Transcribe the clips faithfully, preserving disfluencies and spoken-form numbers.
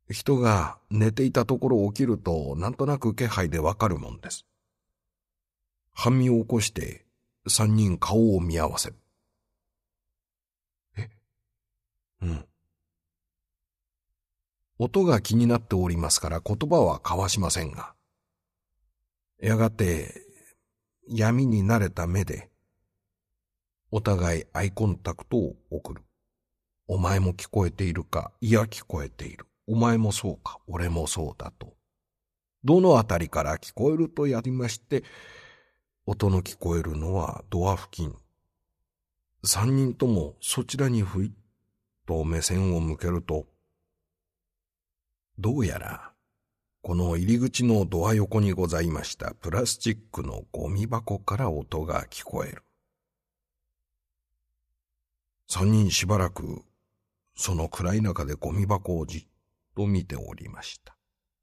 人が寝ていたところ起きるとなんとなく気配でわかるもんです。半身を起こして三人顔を見合わせる。えうん。音が気になっておりますから言葉は交わしませんが、やがて闇に慣れた目でお互いアイコンタクトを送る。お前も聞こえているか、いや聞こえている。お前もそうか、俺もそうだと。どのあたりから聞こえるとやりまして、音の聞こえるのはドア付近。三人ともそちらにふいっと目線を向けると、どうやらこの入り口のドア横にございましたプラスチックのゴミ箱から音が聞こえる。三人しばらくその暗い中でゴミ箱をじっと見ておりました。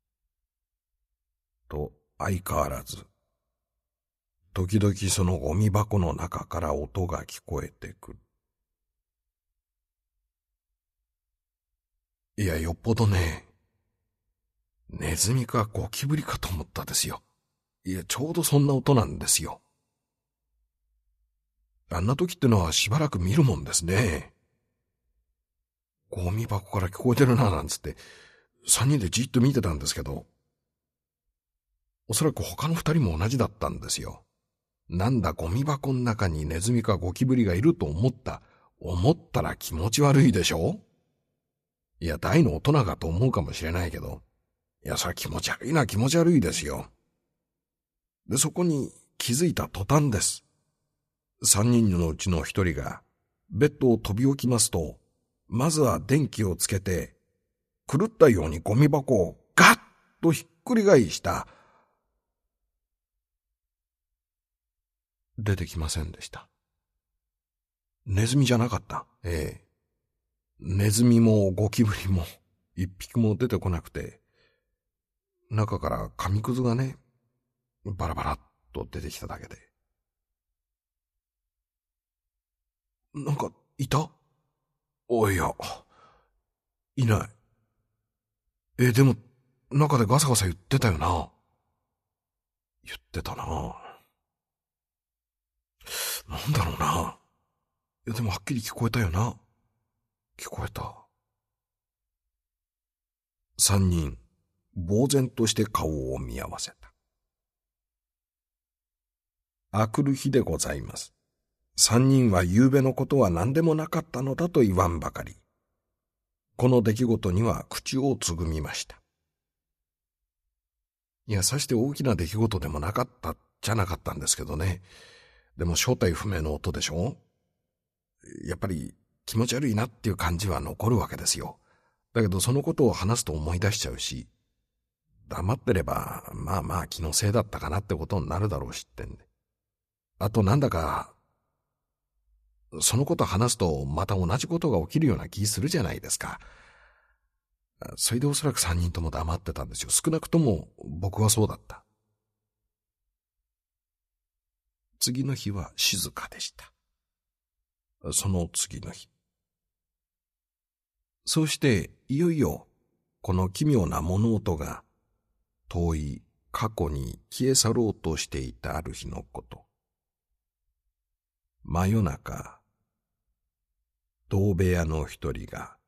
と相変わらず、時々そのゴミ箱の中から音が聞こえてくる。いや、よっぽどね、ネズミかゴキブリかと思ったですよ。いや、ちょうどそんな音なんですよ。あんな時ってのはしばらく見るもんですね。ゴミ箱から聞こえてるななんつって、三人でじっと見てたんですけど、おそらく他の二人も同じだったんですよ。なんだゴミ箱の中にネズミかゴキブリがいると思った。思ったら気持ち悪いでしょ？いや、大の大人かと思うかもしれないけど、いや、それは気持ち悪いな気持ち悪いですよ。で、そこに気づいた途端です。三人のうちの一人が、ベッドを飛び起きますと、まずは電気をつけて、狂ったようにゴミ箱をガッとひっくり返した。出てきませんでした。ネズミじゃなかった。ええ。ネズミもゴキブリも一匹も出てこなくて、中から紙くずがね、バラバラっと出てきただけで。なんか、いた？おいや、いない。え、でも、中でガサガサ言ってたよな。言ってたな。なんだろうな。いや、でもはっきり聞こえたよな。聞こえた。三人、呆然として顔を見合わせた。あくる日でございます。三人は夕べのことは何でもなかったのだと言わんばかり。この出来事には口をつぐみました。いや、さして大きな出来事でもなかったじゃなかったんですけどね。でも正体不明の音でしょ？やっぱり気持ち悪いなっていう感じは残るわけですよ。だけどそのことを話すと思い出しちゃうし、黙ってればまあまあ気のせいだったかなってことになるだろうしってんで。あとなんだか、そのこと話すとまた同じことが起きるような気するじゃないですか。それでおそらく三人とも黙ってたんですよ。少なくとも僕はそうだった。次の日は静かでした。その次の日。そうしていよいよこの奇妙な物音が遠い過去に消え去ろうとしていたある日のこと。真夜中、同部屋の一人が